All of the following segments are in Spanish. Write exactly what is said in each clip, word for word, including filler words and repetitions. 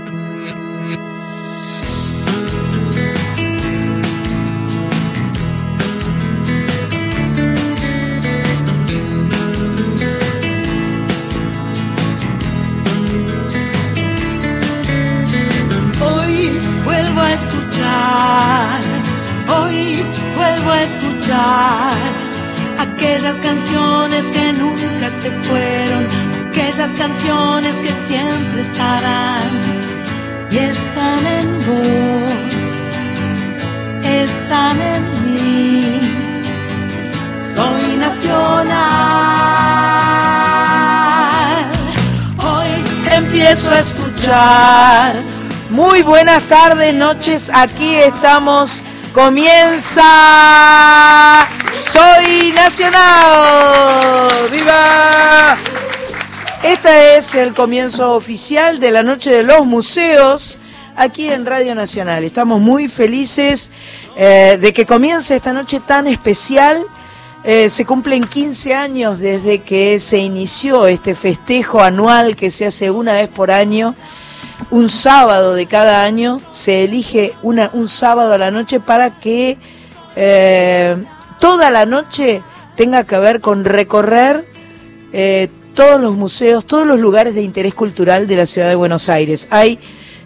Hoy vuelvo a escuchar aquellas canciones que nunca se fueron, aquellas canciones que siempre estarán y están en vos, están en mí. Soy nacional. Hoy empiezo a escuchar. Muy buenas tardes, noches, aquí estamos, comienza Soy Nacional, ¡viva! Este es el comienzo oficial de la Noche de los Museos, aquí en Radio Nacional. Estamos muy felices eh, de que comience esta noche tan especial. Eh, se cumplen quince años desde que se inició este festejo anual que se hace una vez por año. Un sábado de cada año se elige una, un sábado a la noche para que eh, toda la noche tenga que ver con recorrer eh, todos los museos, todos los lugares de interés cultural de la ciudad de Buenos Aires. Hay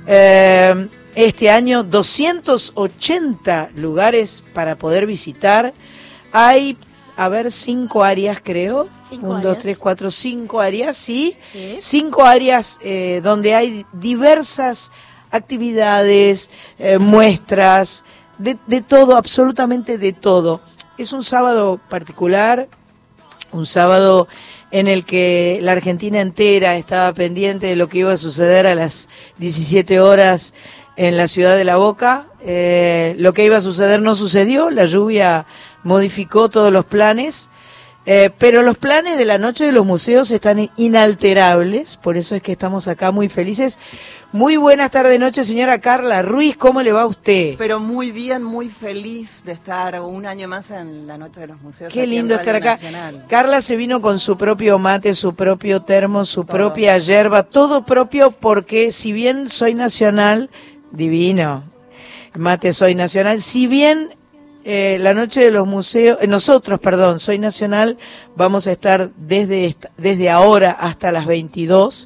eh, este año doscientos ochenta lugares para poder visitar. Hay, a ver, cinco áreas creo. Cinco Un, áreas. dos, tres, cuatro, cinco áreas, sí. sí. Cinco áreas eh, donde hay diversas actividades, eh, muestras, de, de todo, absolutamente de todo. Es un sábado particular, un sábado en el que la Argentina entera estaba pendiente de lo que iba a suceder a las diecisiete horas en la ciudad de La Boca. Eh, lo que iba a suceder no sucedió, la lluvia modificó todos los planes. Eh, pero los planes de la Noche de los Museos están inalterables, por eso es que estamos acá muy felices. Muy buenas tardes, noche, señora Carla Ruiz, ¿cómo le va a usted? Pero muy bien, muy feliz de estar un año más en la Noche de los Museos. Qué lindo estar acá. Nacional. Carla se vino con su propio mate, su propio termo, su todo. propia yerba, todo propio, porque si bien soy nacional, divino, mate soy nacional, si bien... Eh, la Noche de los Museos, eh, nosotros, perdón, Soy Nacional, vamos a estar desde esta, desde ahora hasta las veintidós.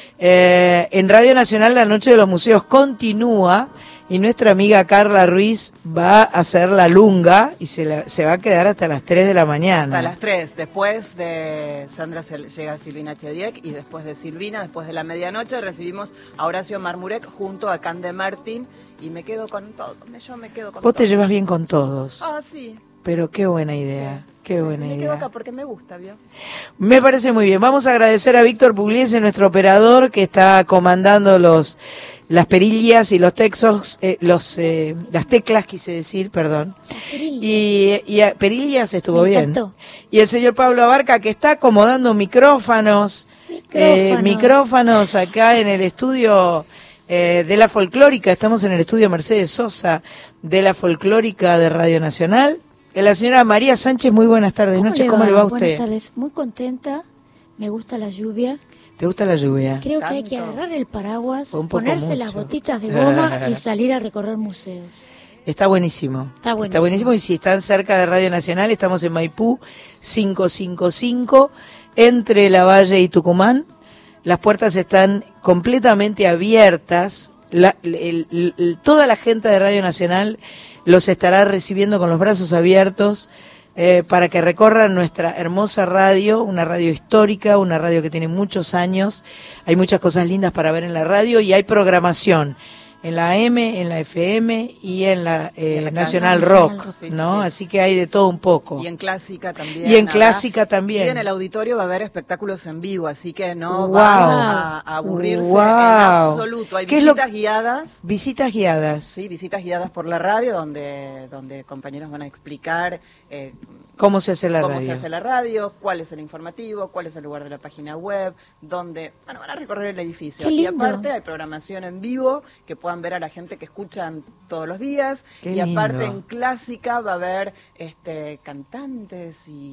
Eh, en Radio Nacional la Noche de los Museos continúa y nuestra amiga Carla Ruiz va a hacer la lunga y se, la, se va a quedar hasta las tres de la mañana. Hasta las tres, después de Sandra se, llega Silvina Chediek y después de Silvina, después de la medianoche, recibimos a Horacio Marmurek junto a Cande Martín y me quedo con todo, yo me quedo con Vos todo. te llevas bien con todos. Ah, sí. Pero qué buena idea, sí, qué sí, buena me idea. Me quedo acá porque me gusta, ¿vio? Me parece muy bien. Vamos a agradecer a Víctor Pugliese, nuestro operador, que está comandando los las perillas y los textos, eh, los eh, las teclas, quise decir, perdón. Y, y a, perillas estuvo bien. Y el señor Pablo Abarca, que está acomodando micrófonos, micrófonos, eh, micrófonos acá en el estudio eh, de la Folclórica. Estamos en el estudio Mercedes Sosa de la Folclórica de Radio Nacional. La señora María Sánchez, muy buenas tardes, ¿Cómo noches, le ¿cómo va? le va a usted? Buenas tardes, muy contenta, me gusta la lluvia. ¿Te gusta la lluvia? Creo Tanto. que hay que agarrar el paraguas, Un poco ponerse mucho. las botitas de goma y salir a recorrer museos. Está buenísimo. Está buenísimo. Está buenísimo y si están cerca de Radio Nacional, estamos en Maipú quinientos cincuenta y cinco, entre La Valle y Tucumán. Las puertas están completamente abiertas. La, el, el, el, toda la gente de Radio Nacional los estará recibiendo con los brazos abiertos eh, para que recorran nuestra hermosa radio, una radio histórica, una radio que tiene muchos años. Hay muchas cosas lindas para ver en la radio y hay programación en la A M, en la F M y en la, eh, en la Nacional Rock, sí, ¿no? Sí, sí. Así que hay de todo un poco. Y en Clásica también. Y en Clásica también. Y en el auditorio va a haber espectáculos en vivo, así que no wow. van a, a aburrirse wow. en absoluto. Hay visitas lo... guiadas. Visitas guiadas. Sí, visitas guiadas por la radio, donde, donde compañeros van a explicar eh, cómo se hace la cómo radio. se hace la radio, cuál es el informativo, cuál es el lugar de la página web, donde, bueno, van a recorrer el edificio. Y aparte hay programación en vivo que puedan ver a la gente que escuchan todos los días. Qué y aparte lindo. en Clásica va a haber este cantantes y,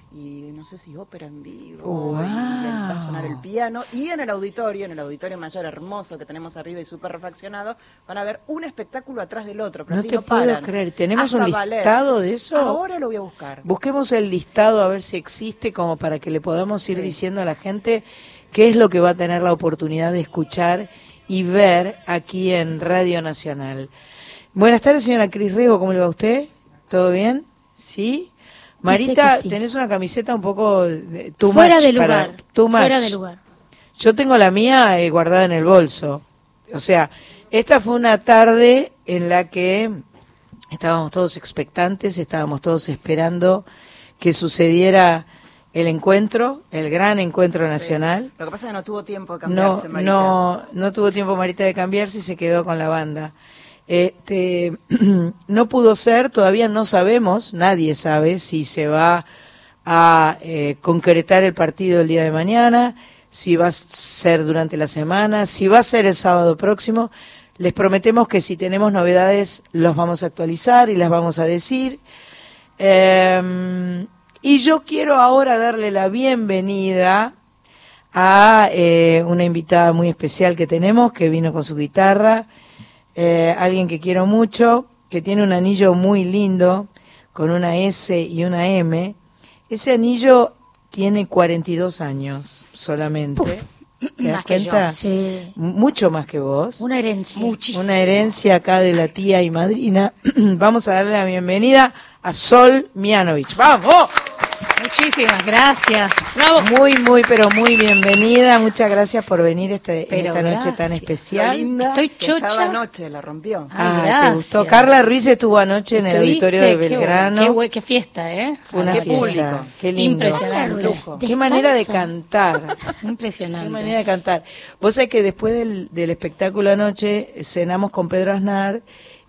y no sé si ópera en vivo, Wow. y va a sonar el piano, y en el auditorio, en el auditorio mayor hermoso que tenemos arriba y súper refaccionado, van a ver un espectáculo atrás del otro, pero No así te no puedo paran. creer. ¿Tenemos Hasta un ballet. listado de eso? Ahora lo voy a buscar. Busquemos el listado a ver si existe, como para que le podamos ir Sí. diciendo a la gente qué es lo que va a tener la oportunidad de escuchar y ver aquí en Radio Nacional. Buenas tardes, señora Cris Riego, ¿cómo le va a usted? ¿Todo bien? ¿Sí? Marita, que sí. tenés una camiseta un poco de- too Fuera much de para- lugar. too much. Fuera de lugar. Yo tengo la mía eh, guardada en el bolso. O sea, esta fue una tarde en la que estábamos todos expectantes, estábamos todos esperando que sucediera el encuentro, el gran encuentro nacional. Lo que pasa es que no tuvo tiempo de No, cambiarse, Marita. no, no tuvo tiempo Marita de cambiarse y se quedó con la banda. Este, no pudo ser, todavía no sabemos, nadie sabe si se va a eh, concretar el partido el día de mañana, si va a ser durante la semana, si va a ser el sábado próximo. Les prometemos que si tenemos novedades los vamos a actualizar y las vamos a decir. Eh, y yo quiero ahora darle la bienvenida a eh, una invitada muy especial que tenemos, que vino con su guitarra, eh, alguien que quiero mucho, que tiene un anillo muy lindo, con una S y una M. Ese anillo tiene cuarenta y dos años solamente. ¿Te das Más que yo. cuenta? Sí. Mucho más que vos. Una herencia. Muchísimo. Una herencia acá de la tía y madrina. Vamos a darle la bienvenida a Sol Mianovich. ¡Vamos! Muchísimas gracias. Muy, muy, pero muy bienvenida. Muchas gracias por venir este, en Pero esta noche tan gracias. Lo especial. linda Estoy que chocha. estaba anoche, la rompió. Ay, Ah, ¿te gracias. gustó? Carla Ruiz estuvo anoche en el ¿Estuviste? auditorio de Qué Belgrano. Qué, bue- qué fiesta, ¿eh? Fue una qué fiesta. público. Qué lindo. Impresionante. Lujo. Qué manera de Descansa. cantar. Impresionante. Qué manera de cantar. Vos sabés que después del, del espectáculo anoche cenamos con Pedro Aznar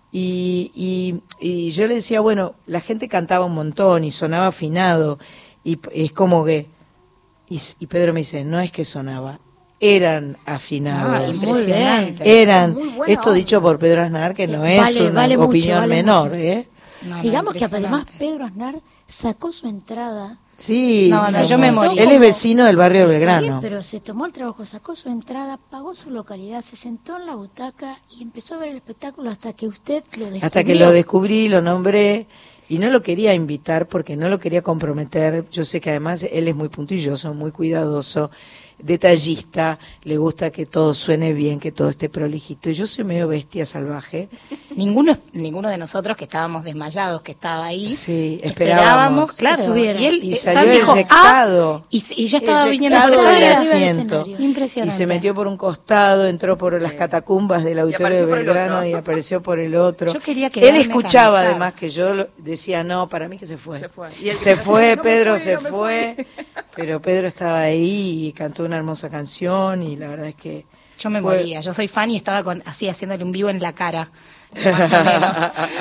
y, y, y yo le decía, bueno, la gente cantaba un montón y sonaba afinado y p- es como que... Y, s- y Pedro me dice, no es que sonaba, eran afinados. Ah, impresionante. Eran, Muy buena esto onda. dicho por Pedro Aznar, que no Eh, es vale, una vale mucho, opinión vale menor, mucho. ¿eh? No, no, Digamos que además impresionante. Pedro Aznar sacó su entrada. Sí, No, no, se yo me tomó- morí. Él es vecino del barrio de Está bien, Belgrano. pero se tomó el trabajo, sacó su entrada, pagó su localidad, se sentó en la butaca y empezó a ver el espectáculo hasta que usted lo descubrió. Hasta que lo descubrí, lo nombré y no lo quería invitar porque no lo quería comprometer. Yo sé que además él es muy puntilloso, muy cuidadoso, detallista, le gusta que todo suene bien, que todo esté prolijito. Y yo soy medio bestia salvaje. Ninguno, ninguno de nosotros que estábamos desmayados, que estaba ahí, Sí, esperábamos, esperábamos claro. que subiera. Y él Y eh, salió Sam dijo, eyectado. "Ah", y, y ya estaba viniendo Eyectado por del afuera. arriba del asiento. escenario. Impresionante. Y se metió por un costado, entró por las catacumbas del auditorio de apareció por el Belgrano otro. y apareció por el otro. Yo quería Él quedarme a escuchaba cantar. además que yo lo- decía, no, para mí que se fue. Se fue. Y él Se dijo, fue, "No me Pedro fui, se no me fue. Pero Pedro estaba ahí y cantó una hermosa canción y la verdad es que... Yo me fue- moría, yo soy fan y estaba con, así haciéndole un vivo en la cara, más o menos.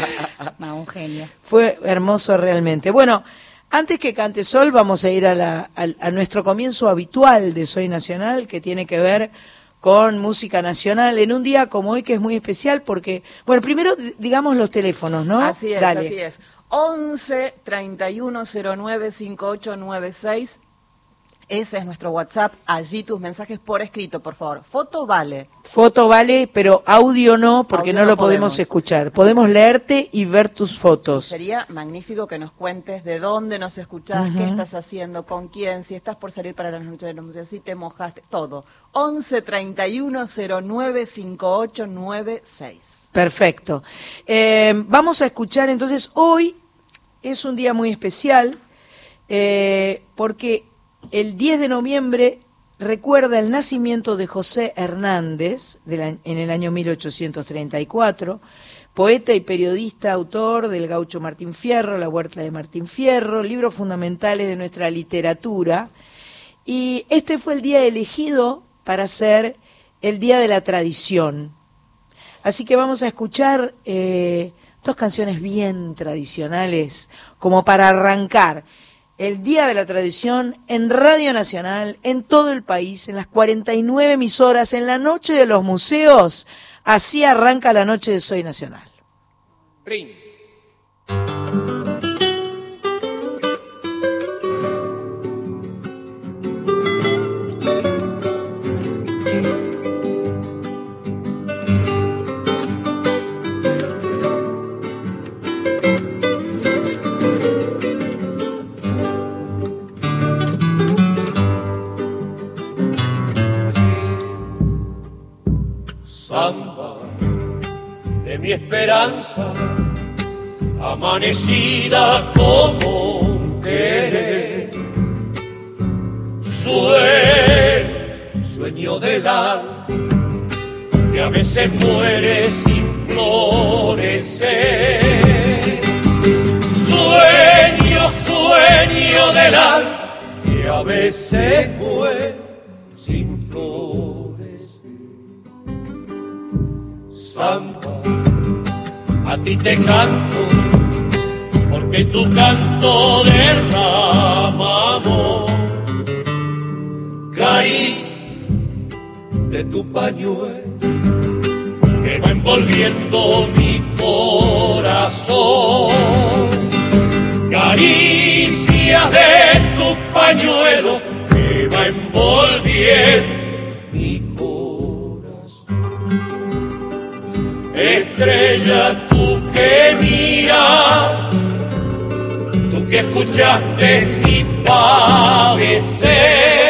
No, un genio. Fue hermoso realmente. Bueno, antes que cante Sol, vamos a ir a, la, a, a nuestro comienzo habitual de Soy Nacional, que tiene que ver con música nacional, en un día como hoy que es muy especial porque, bueno, primero d- digamos los teléfonos, ¿no? Así es, Dale. así es. once, treinta y uno, cero nueve, cincuenta y ocho noventa y seis. Ese es nuestro WhatsApp. Allí tus mensajes por escrito, por favor. Foto vale. Foto vale, pero audio no, porque Audio no no lo podemos, podemos. escuchar. Podemos leerte y ver tus fotos. Sería magnífico que nos cuentes de dónde nos escuchás, qué estás haciendo, con quién, si estás por salir para las noches de los museos, si te mojaste, todo. once, treinta y uno, cero nueve, cincuenta y ocho noventa y seis. Perfecto. Eh, vamos a escuchar entonces, hoy es un día muy especial, eh, porque el diez de noviembre recuerda el nacimiento de José Hernández de la- en el año mil ochocientos treinta y cuatro, poeta y periodista, autor del Gaucho Martín Fierro, La Huerta de Martín Fierro, libros fundamentales de nuestra literatura. Y este fue el día elegido para ser el Día de la Tradición. Así que vamos a escuchar eh, dos canciones bien tradicionales, como para arrancar el Día de la Tradición en Radio Nacional, en todo el país, en las cuarenta y nueve emisoras, en la Noche de los Museos. Así arranca la Noche de Soy Nacional. Rin. Samba de mi esperanza, amanecida como un querer. Sueño, sueño del alma, que a veces muere sin florecer. Sueño, sueño del alma, que a veces muere sin florecer. Samba, a ti te canto, porque tu canto derrama amor. Caricia de tu pañuelo que va envolviendo mi corazón. Caricia de tu pañuelo que va envolviendo mi corazón. Estrella, tú que miras, tú que escuchaste mi padecer.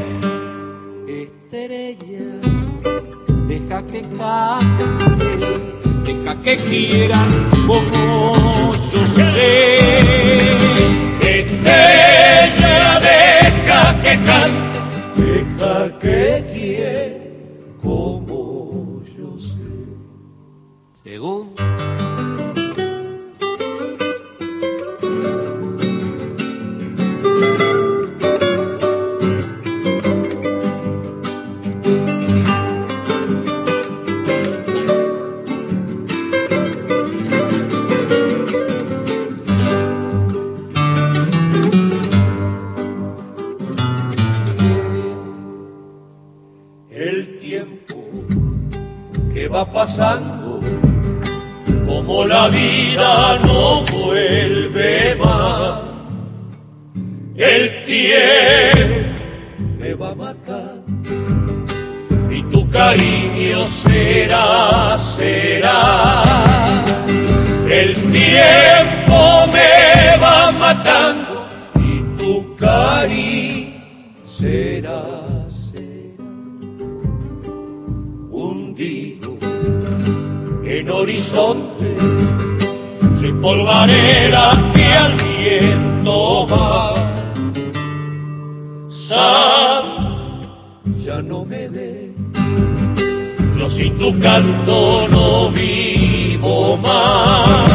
Deja que cante, deja que quieran como yo sé. Estrella, deja que cante, deja que quiera como yo sé. Según va pasando, como la vida no vuelve más. El tiempo me va a matar y tu cariño será, será. El tiempo me va matando y tu cariño será, será. Hundido en horizonte, sin polvareda que al viento va. Sam, ya no me dé, yo sin tu canto no vivo más.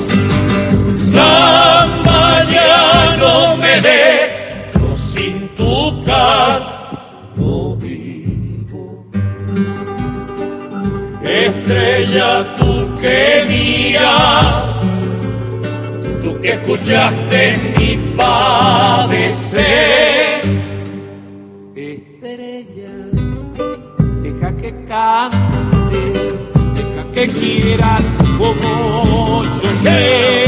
Samba, ya no me dé, yo sin tu canto no vivo. Estrella, tú que mía, tú que escuchaste mi padecer. Estrella, deja que cante, deja que quiera como yo sé.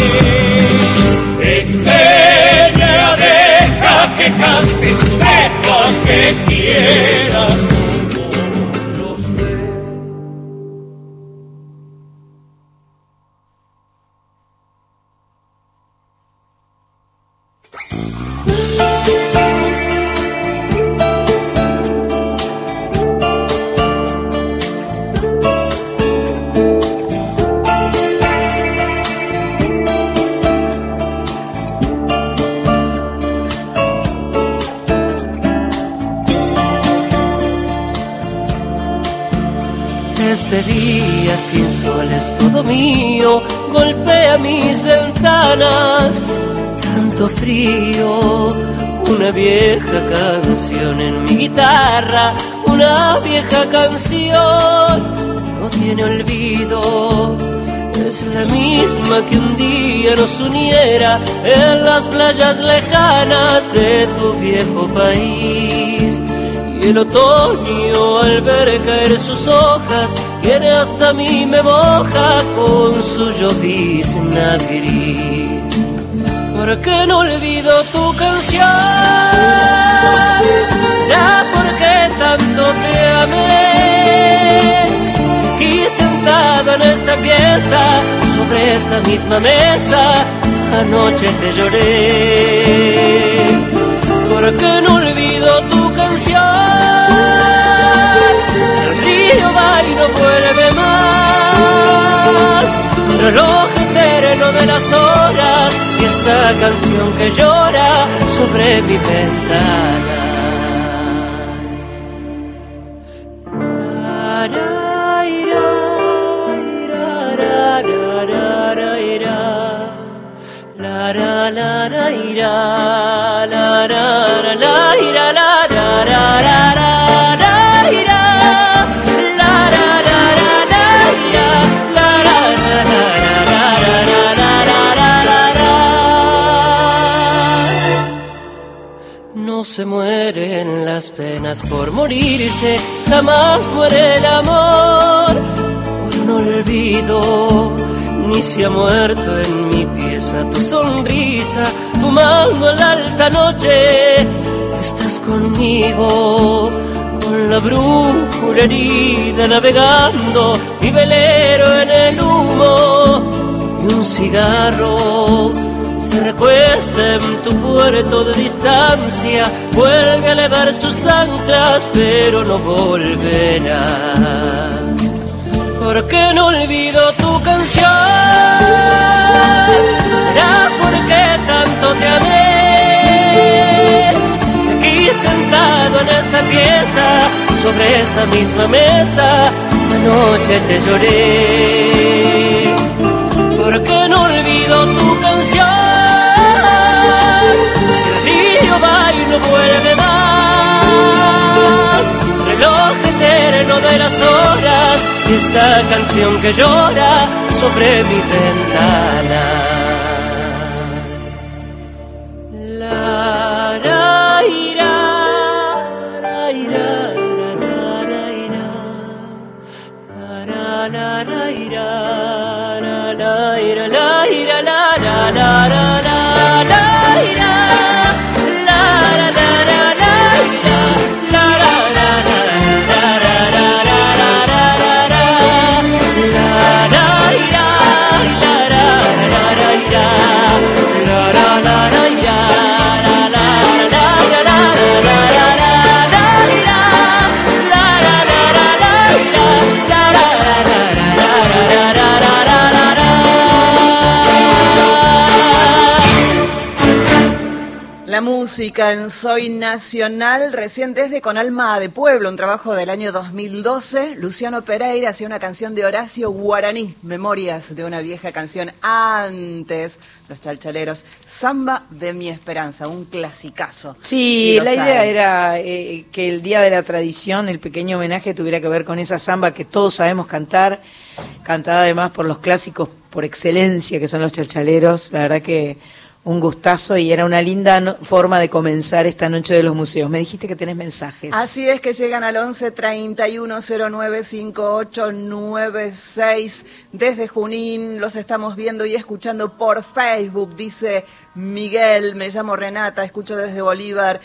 Estrella, deja que cante, deja que quiera como yo sé. Este día sin sol es todo mío, golpea mis ventanas, tanto frío, una vieja canción en mi guitarra, una vieja canción, no tiene olvido, es la misma que un día nos uniera en las playas lejanas de tu viejo país. Y el otoño al ver caer sus hojas viene hasta mí, me moja con su llovizna gris. ¿Por qué no olvido tu canción? ¿Será porque tanto te amé? Aquí sentado en esta pieza, sobre esta misma mesa, anoche te lloré. ¿Por qué no olvido tu canción? Si el río va y no vuelve vuelve más. Reloj eterno de las horas y esta canción que llora sobre mi ventana. La la la la ira, la la la la ira, la la la la la la ira, la la la la la ira, la la la la la la la la. No se mueren las penas por morirse, jamás muere el amor por un olvido. Ni se ha muerto en mi pieza tu sonrisa, fumando en la alta noche. Estás conmigo, con la brújula herida, navegando mi velero en el humo. Y un cigarro se recuesta en tu puerto de distancia, vuelve a elevar sus anclas, pero no volverás. ¿Por qué no olvido tu canción? ¿Será porque tanto te amé? Aquí sentado en esta pieza, sobre esta misma mesa, anoche te lloré. ¿Por qué no olvido tu canción? Si el río va y no vuelve más, reloj eterno de las horas, esta canción que llora sobre mi ventana. La ra ira, la ira, la ra ira, la la la ira, la la ira, la ira, la la la la la ira. La música en Soy Nacional, recién desde Con Alma de Pueblo, un trabajo del año dos mil doce. Luciano Pereira hacía una canción de Horacio Guaraní, Memorias de una vieja canción antes, Los Chalchaleros, Samba de mi Esperanza, un clasicazo. Sí, si la saben. idea era eh, que el Día de la Tradición, el pequeño homenaje, tuviera que ver con esa samba que todos sabemos cantar, cantada además por los clásicos por excelencia que son los chalchaleros. La verdad que un gustazo y era una linda no, forma de comenzar esta noche de los museos. Me dijiste que tenés mensajes. Así es, que llegan al once treinta y uno cero nueve cincuenta y ocho noventa y seis. Desde Junín los estamos viendo y escuchando por Facebook, dice Miguel. Me llamo Renata, escucho desde Bolívar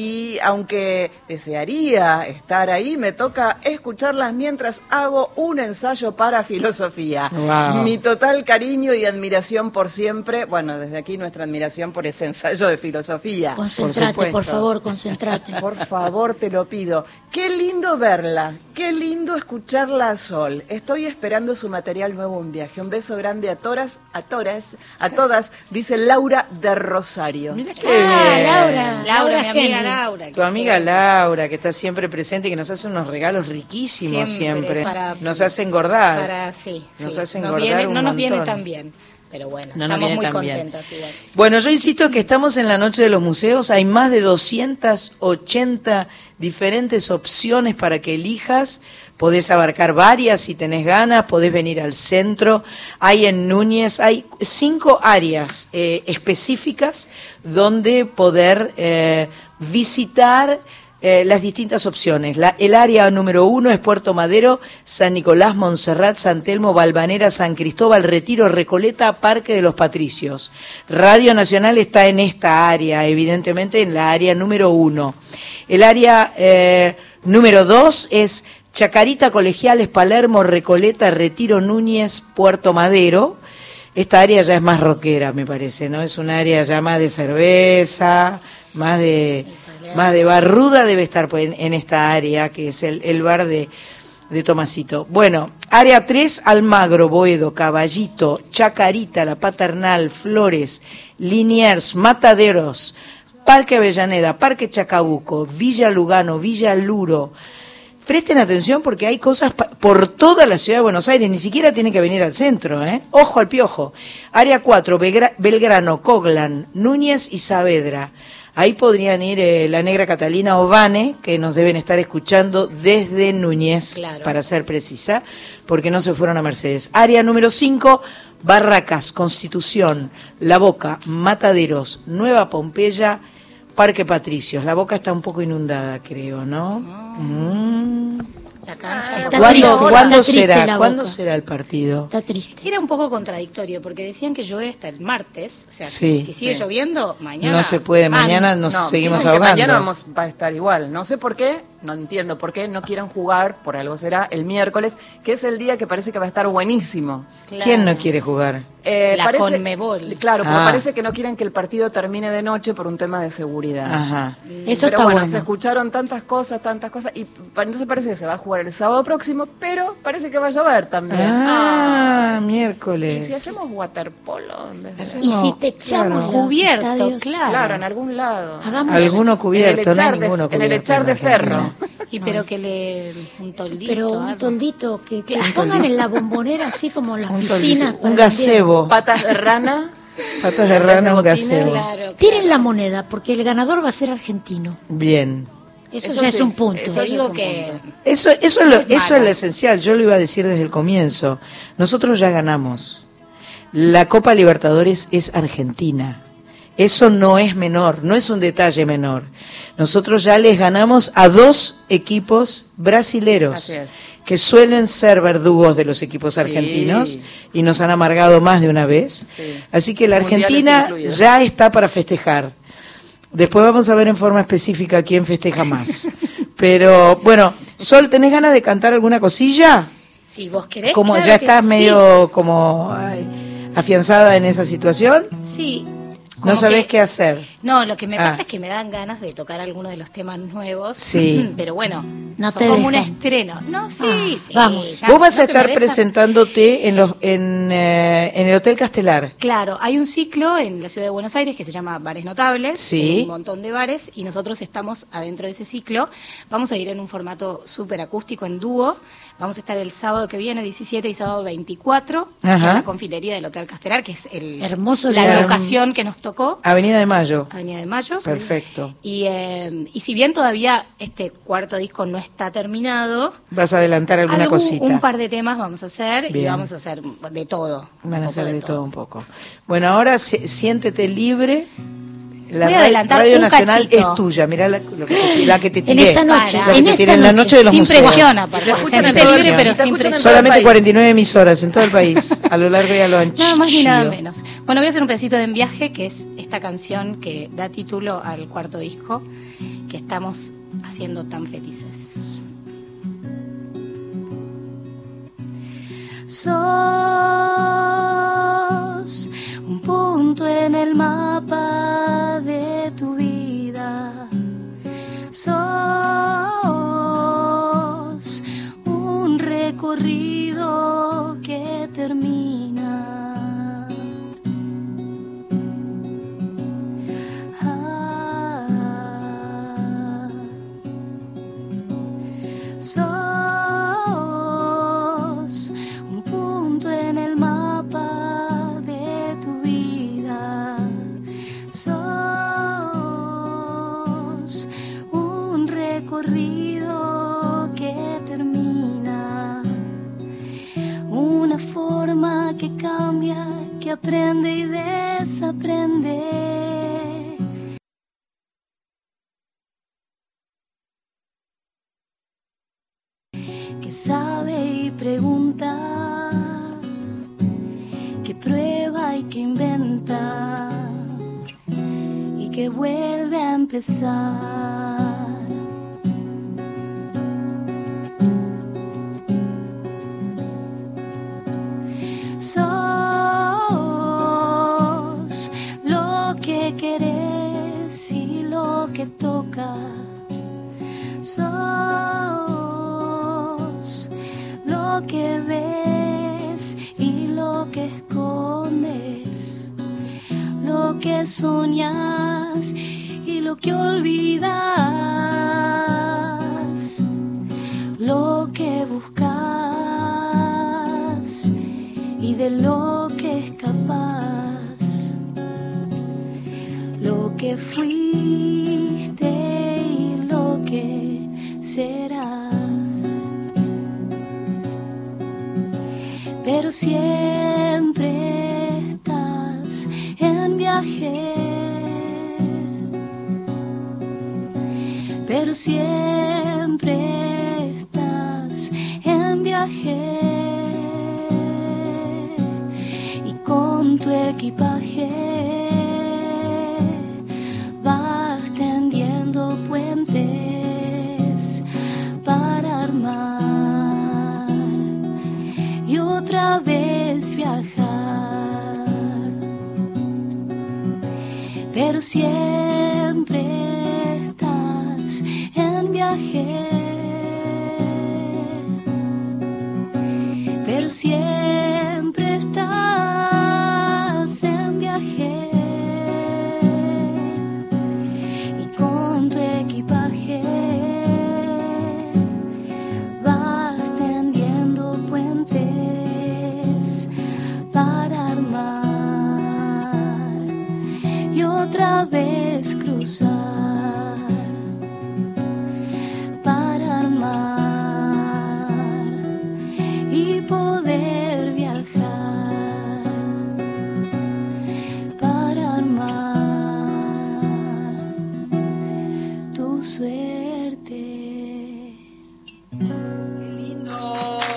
y aunque desearía estar ahí, me toca escucharlas mientras hago un ensayo para filosofía. Wow. Mi total cariño y admiración por siempre. Bueno, desde aquí nuestra admiración por ese ensayo de filosofía. Concentrate, por, por favor, concentrate. Por favor, te lo pido. Qué lindo verla, qué lindo escucharla a Sol. Estoy esperando su material nuevo en viaje. Un beso grande a todas, a todas, a todas, dice Laura de Rosario. Mira qué Ah, bien. Laura, Laura, mi amiga Kennedy. Laura. Tu amiga Laura, que está siempre presente y que nos hace unos regalos riquísimos siempre. Siempre, para- nos hace engordar. Para, sí, Nos sí. hace Nos engordar viene- un No nos viene montón. tan bien, pero bueno, No nos estamos viene muy tan bien. contentas igual. Bueno, yo insisto que estamos en la noche de los museos, hay más de doscientas ochenta diferentes opciones para que elijas, podés abarcar varias si tenés ganas, podés venir al centro, hay en Núñez, hay cinco áreas eh, específicas donde poder eh, visitar Eh, las distintas opciones. La, el área número uno es Puerto Madero, San Nicolás, Montserrat, San Telmo, Valvanera, San Cristóbal, Retiro, Recoleta, Parque de los Patricios. Radio Nacional está en esta área, evidentemente en la área número uno. El área eh, número dos es Chacarita, Colegiales, Palermo, Recoleta, Retiro, Núñez, Puerto Madero. Esta área ya es más rockera, me parece, ¿no? Es un área ya más de cerveza, más de... Más de barruda debe estar en, en esta área, que es el, el bar de, de Tomasito. Bueno, área tres, Almagro, Boedo, Caballito, Chacarita, La Paternal, Flores, Liniers, Mataderos, Parque Avellaneda, Parque Chacabuco, Villa Lugano, Villa Luro. Presten atención porque hay cosas por toda la ciudad de Buenos Aires, ni siquiera tienen que venir al centro, ¿eh? Ojo al piojo. Área cuatro, Belgra- Belgrano, Coglan, Núñez y Saavedra. Ahí podrían ir eh, la negra Catalina o Vane, que nos deben estar escuchando desde Núñez, claro, para ser precisa, porque no se fueron a Mercedes. Área número cinco, Barracas, Constitución, La Boca, Mataderos, Nueva Pompeya, Parque Patricios. La Boca está un poco inundada, creo, ¿no? Oh. Mm. La cancha. Está ¿Cuándo, triste, ¿cuándo está triste será? la ¿Cuándo Boca. será el partido? Está triste. Era un poco contradictorio porque decían que llueve hasta el martes, o sea, Sí. si sigue Sí. lloviendo, mañana... No se puede, mañana Ah, nos No, seguimos dicen que ahogando. mañana vamos, va a estar igual. No sé por qué, no entiendo por qué no quieren jugar, por algo será, el miércoles, que es el día que parece que va a estar buenísimo. claro. ¿Quién no quiere jugar? Eh, La Conmebol. Claro, pero Ah. parece que no quieren que el partido termine de noche por un tema de seguridad. Ajá. Eso Pero está bueno, bueno. se escucharon tantas cosas, tantas cosas, y pa- entonces parece que se va a jugar el sábado próximo, pero parece que va a llover también. Ah, ¿Y miércoles. si hacemos waterpolo en vez de... Hacemos- Y si te echamos claro. los Cubierto, estadios, claro. Claro, en algún lado. hagamos Alguno cubierto, En el no hay echar de- ninguno en cubierto. el echar de en Argentina. ferro. Y pero que le... un toldito, pero un algo. toldito que, que les pongan en la bombonera así como las Un, piscinas. toldito, para un el gazebo. Patas de rana. Patas de en vez rana, un botines, gazebo. Claro, invierno. claro. Tiren la moneda porque el ganador va a ser argentino. Bien. Eso, Eso ya sí, es un punto. eso Te ya es digo un que... punto. Eso, eso, es lo, Es eso es mala. lo esencial, yo lo iba a decir desde el comienzo. Nosotros ya ganamos. La Copa Libertadores es Argentina. Eso no es menor, no es un detalle menor. Nosotros ya les ganamos a dos equipos brasileros, Así es. que suelen ser verdugos de los equipos Sí. argentinos y nos han amargado más de una vez. Sí. Así que la Mundiales Argentina incluidos. ya está para festejar. Después vamos a ver en forma específica quién festeja más. Pero bueno, Sol, ¿tenés ganas de cantar alguna cosilla? Si vos querés, Como claro ya que estás sí. medio como ay, afianzada en esa situación, Sí. no Como sabés que- qué hacer. No, lo que me Ah. pasa es que me dan ganas de tocar algunos de los temas nuevos. Sí. Pero bueno, No son te como un dejan. estreno. No, sí, Ah, sí. vamos. ya, Vos vas no a que estar me dejan- presentándote en los en, eh, en el Hotel Castelar. Claro, hay un ciclo en la ciudad de Buenos Aires que se llama Bares Notables, Sí. hay un montón de bares y nosotros estamos adentro de ese ciclo. Vamos a ir en un formato súper acústico, en dúo. Vamos a estar el sábado que viene, diecisiete y sábado veinticuatro, Ajá. en la confitería del Hotel Castelar, que es el, Hermoso la lugar. locación que nos tocó, Avenida de Mayo. Avenida de Mayo. Perfecto. Y, eh, y si bien todavía este cuarto disco no está terminado, Vas a adelantar alguna algún- cosita. un par de temas vamos a hacer y Bien. vamos a hacer de todo. Van un a poco hacer de todo un poco. Bueno, ahora si- siéntete libre. La Voy a ra- adelantar Radio un Nacional cachito. es tuya. Mirá la, lo que te- la que te En tiré. esta noche, Para. Lo que en te tiré esta en la noche. noche de los Sin museos. presión, aparte. Te escuchan Sin en todo el libre, país. pero Te sin escuchan en presión. todo el Solamente país. cuarenta y nueve emisoras en todo el país, a lo largo y a lo ancho. Nada más ni nada menos. Bueno, voy a hacer un pedacito de En Viaje, que es esta canción que da título al cuarto disco que estamos haciendo tan felices. Sos un punto en el mapa de tu vida. Sos un recorrido que termina. Ah, sos un punto en el mapa de tu vida. Sos un recorrido que termina. Una forma que cambia, que aprende y desaprende. Que sabe y pregunta, que prueba y que inventa, y que vuelve a empezar. Sos lo que querés y lo que toca. Sos que ves y lo que escondes, lo que soñas y lo que olvidas, lo que buscas y de lo que es capaz, lo que fuiste y lo que serás. Pero siempre estás en viaje, pero siempre estás en viaje, y con tu equipaje vas tendiendo puentes para armar y otra vez viajar, pero siempre estás en viaje, pero siempre estás en viaje, y con tu equipaje vas tendiendo puentes para armar y otra vez cruzar, para armar y poder viajar, para armar tu suerte. ¡Qué lindo!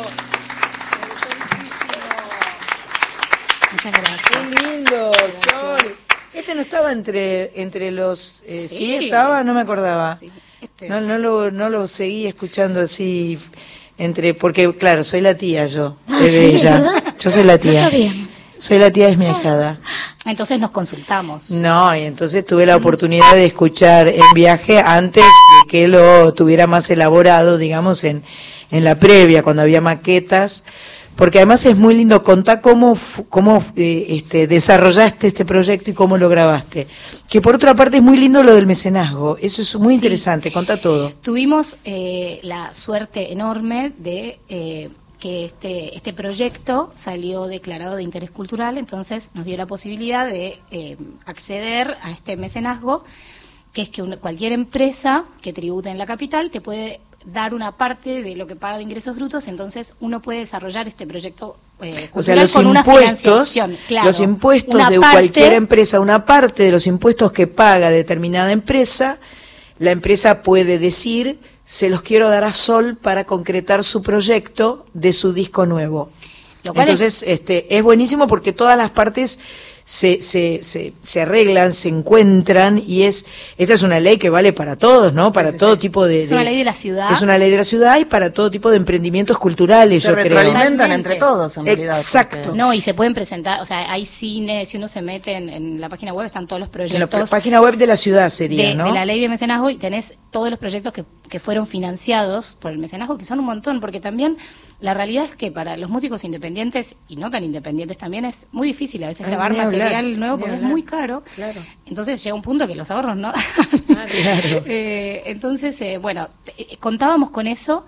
Muchas gracias. ¡Qué lindo, Sol! Este no estaba entre entre los... Eh, sí. Sí. estaba? No me acordaba. Sí, este No, es- no, lo, no lo seguí escuchando así, entre porque, claro, soy la tía yo, Ah, de sí, ella. ¿verdad? Yo soy la No tía. sabíamos. Soy la tía de mi ahijada. Entonces nos consultamos. No, y entonces tuve la oportunidad de escuchar en viaje antes de que lo tuviera más elaborado, digamos, en, en la previa, cuando había maquetas, porque además es muy lindo contar cómo, fu- cómo eh, este, desarrollaste este proyecto y cómo lo grabaste. Que por otra parte es muy lindo lo del mecenazgo, eso es muy Sí. interesante, contá todo. Tuvimos eh, la suerte enorme de eh, que este, este proyecto salió declarado de interés cultural, entonces nos dio la posibilidad de eh, acceder a este mecenazgo, que es que una- cualquier empresa que tribute en la capital te puede dar una parte de lo que paga de ingresos brutos, entonces uno puede desarrollar este proyecto eh, cultural O sea, los con una impuestos, financiación. Claro, los impuestos una de parte- cualquier empresa, una parte de los impuestos que paga determinada empresa, la empresa puede decir, se los quiero dar a Sol para concretar su proyecto de su disco nuevo. Lo cual Entonces, este, es buenísimo porque todas las partes se, se, se, se arreglan, se encuentran, y es, esta es una ley que vale para todos, ¿no? Para sí, todo sí. tipo de, Es una de- ley de la ciudad. es una ley de la ciudad y para todo tipo de emprendimientos culturales, Se yo creo. retroalimentan Totalmente. entre todos, en realidad. Exacto. porque- No, y se pueden presentar, o sea, hay cine, si uno se mete en, en la página web están todos los En la proyectos página web de la ciudad sería, de, ¿no? de la ley de mecenazgo, y tenés todos los proyectos que, que fueron financiados por el mecenazgo, que son un montón, porque también la realidad es que para los músicos independientes y no tan independientes también es muy difícil a veces Ay, grabar ni hablar, material nuevo ni porque es hablar. muy caro. Claro. Entonces llega un punto que los ahorros no. Claro. Eh, entonces, eh, bueno, t- eh, contábamos con eso.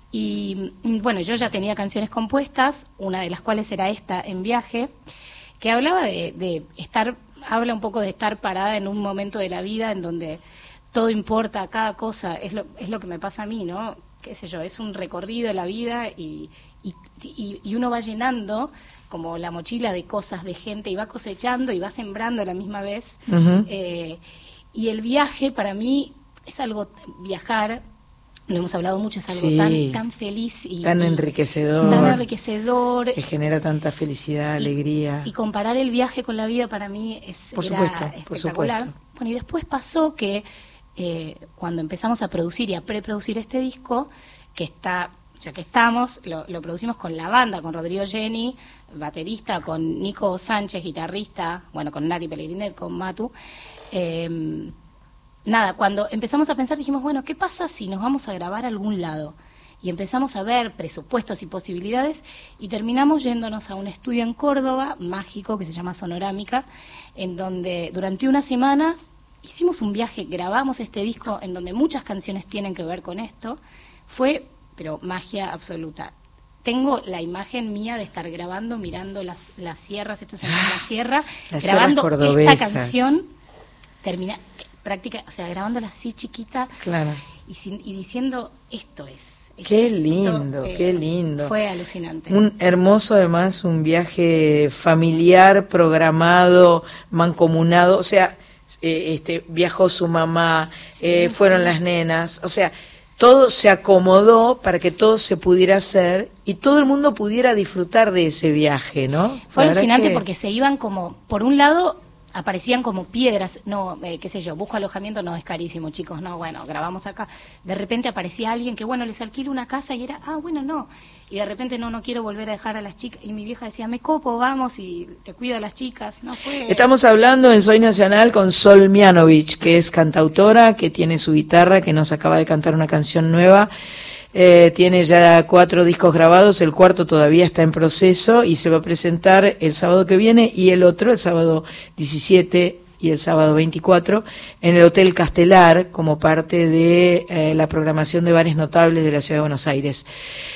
Y mm, bueno, yo ya tenía canciones compuestas, una de las cuales era esta, En Viaje, que hablaba de, de estar, habla un poco de estar parada en un momento de la vida en donde todo importa, cada cosa, es lo, es lo que me pasa a mí, ¿no? Qué sé yo, es un recorrido de la vida y, y, y, y uno va llenando como la mochila de cosas, de gente, y va cosechando y va sembrando a la misma vez. Ujú. Eh, y el viaje para mí es algo, viajar, lo hemos hablado mucho, es algo Sí. tan, tan feliz y Tan y enriquecedor. tan enriquecedor. Que genera tanta felicidad, Y- alegría. Y comparar el viaje con la vida para mí es Por era supuesto, por espectacular. supuesto. Bueno, y después pasó que eh, cuando empezamos a producir y a preproducir este disco, que está, ya que estamos, lo, lo producimos con la banda, con Rodrigo Jenny, baterista, con Nico Sánchez, guitarrista, bueno, con Nati Pellegrinet, con Matu. Eh, nada, cuando empezamos a pensar dijimos, bueno, ¿qué pasa si nos vamos a grabar a algún lado? y empezamos a ver presupuestos y posibilidades y terminamos yéndonos a un estudio en Córdoba, mágico, que se llama Sonorámica, en donde durante una semana hicimos un viaje, grabamos este disco en donde muchas canciones tienen que ver con esto. Fue, pero magia absoluta. Tengo la imagen mía de estar grabando, mirando las, las sierras, esto es en la sierra, las grabando sierras esta canción, termina, práctica, o sea, grabándola así chiquita, claro. y, sin, y diciendo, esto es. es Qué esto, lindo, eh, qué lindo. Fue alucinante. Un hermoso, además, un viaje familiar, programado, mancomunado, o sea, eh, este, viajó su mamá, Sí, eh, fueron sí. las nenas, o sea, todo se acomodó para que todo se pudiera hacer y todo el mundo pudiera disfrutar de ese viaje, ¿no? Fue La verdad alucinante que- porque se iban como, por un lado, aparecían como piedras, no, eh, qué sé yo, busco alojamiento, no, es carísimo, chicos, no, bueno, grabamos acá. De repente aparecía alguien que, bueno, les alquilo una casa y era, ah, bueno, no. Y de repente, no, no quiero volver a dejar a las chicas. Y mi vieja decía, me copo, vamos, y te cuido a las chicas. No fue... Estamos hablando en Soy Nacional con Sol Mianovich, que es cantautora, que tiene su guitarra, que nos acaba de cantar una canción nueva. Eh, tiene ya cuatro discos grabados, el cuarto todavía está en proceso y se va a presentar el sábado que viene y el otro el sábado diecisiete y el sábado veinticuatro en el Hotel Castelar como parte de eh, la programación de bares notables de la Ciudad de Buenos Aires.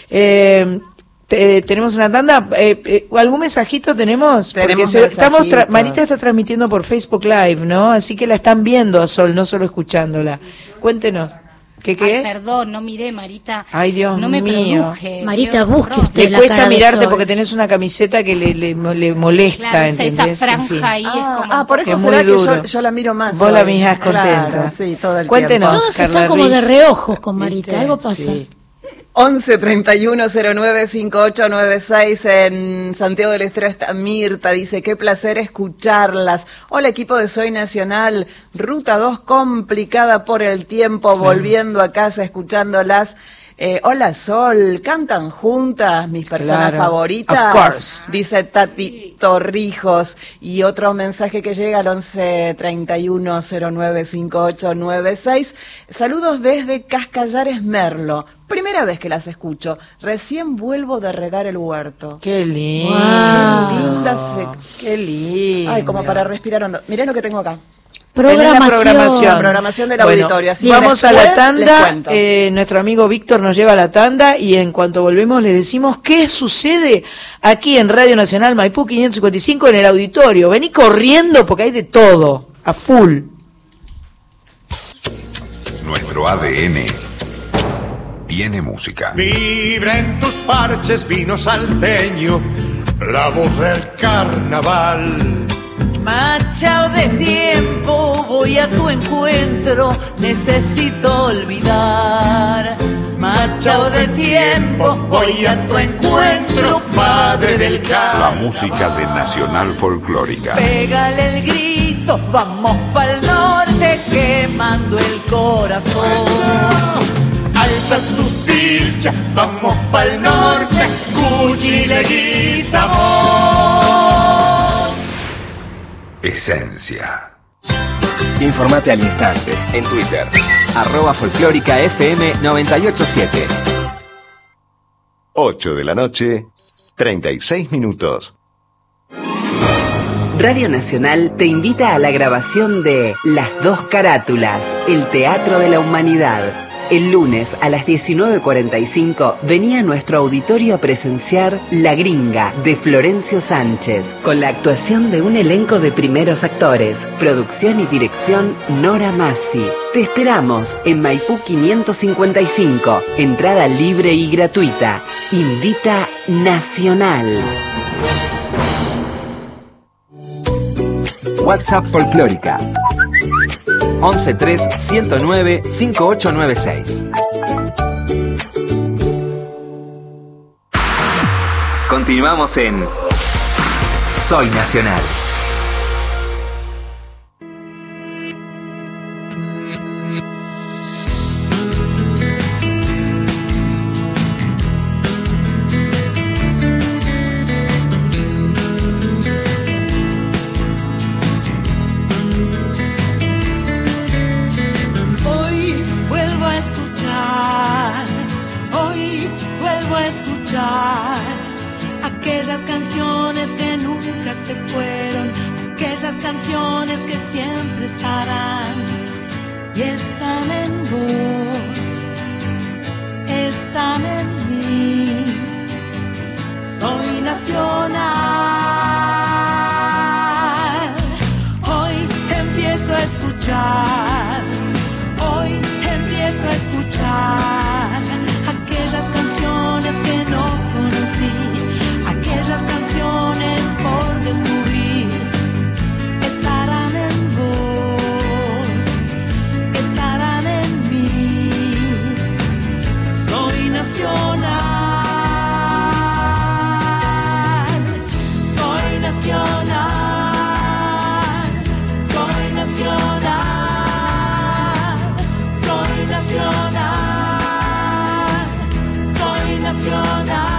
Eh, te- tenemos una tanda, eh, eh, ¿algún mensajito tenemos? Porque Tenemos se- estamos tra- mensajitos. Marita está transmitiendo por Facebook Live, ¿no? Así que la están viendo a Sol, no solo escuchándola. Cuéntenos. ¿Qué qué? Ay, perdón, no miré, Marita. Ay, Dios no me mío. produje. Marita, Dios, busque horror. usted. Le la cuesta cara de mirarte Sol. porque tenés una camiseta que le, le, le molesta, Claro, esa, esa ¿entendés? En franja fin. ahí es Ah, como... ah, por eso Es será muy que yo, duro. yo la miro más. Vos la hoy. mirás contenta. Claro, sí, todo el Cuéntenos. tiempo. Todos Carla están como de Ruiz. reojos con Marita, ¿Viste? algo pasa. Sí. once treinta y uno cero nueve cincuenta y ocho noventa y seis en Santiago del Estero está Mirta, dice, qué placer escucharlas. Hola equipo de Soy Nacional, Ruta dos complicada por el tiempo, volviendo a casa escuchándolas. Eh, hola Sol, cantan juntas mis personas Claro, favoritas, of course. dice Tati Torrijos. Y otro mensaje que llega al once treinta y uno cero nueve cincuenta y ocho noventa y seis. Saludos desde Cascallares Merlo. Primera vez que las escucho. Recién vuelvo de regar el huerto. Qué lindo. Wow. Qué linda se- Qué lindo. Ay, como para respirar hondo. Mirá lo que tengo acá. Tenés la programación. La programación del Bueno, auditorio. Así vamos a la después les tanda. cuento. Eh, nuestro amigo Víctor nos lleva a la tanda y en cuanto volvemos les decimos qué sucede aquí en Radio Nacional Maipú quinientos cincuenta y cinco en el auditorio. Vení corriendo porque hay de todo, a full. Nuestro A D N tiene música. Vibra en tus parches vino salteño, la voz del carnaval. Machao de tiempo, voy a tu encuentro, necesito olvidar. Machao de tiempo, voy a tu encuentro, padre del La carnaval. música de Nacional Folclórica. Pégale el grito, vamos pa'l norte, quemando el corazón. Alza tus pilchas, vamos pa'l norte, Cuchileguizamón. Esencia. Informate al instante en Twitter, arroba folclórica F M noventa y ocho siete. ocho de la noche, treinta y seis minutos. Radio Nacional te invita a la grabación de Las Dos Carátulas, el Teatro de la Humanidad. El lunes a las diecinueve cuarenta y cinco venía a nuestro auditorio a presenciar La Gringa de Florencio Sánchez, con la actuación de un elenco de primeros actores, producción y dirección Nora Massi. Te esperamos en Maipú quinientos cincuenta y cinco, entrada libre y gratuita. Invita Nacional. WhatsApp Folclórica once tres ciento nueve cincuenta y ocho noventa y seis. Continuamos en Soy Nacional. Hoy vuelvo a escuchar, hoy canciones que siempre estarán y están en vos, están en mí. Soy nacional. Hoy empiezo a escuchar, hoy empiezo a escuchar aquellas canciones que no conocí, aquellas canciones por descubrir. Estarán en vos, estarán en mí. Soy nacional, soy nacional, soy nacional, soy nacional, soy nacional.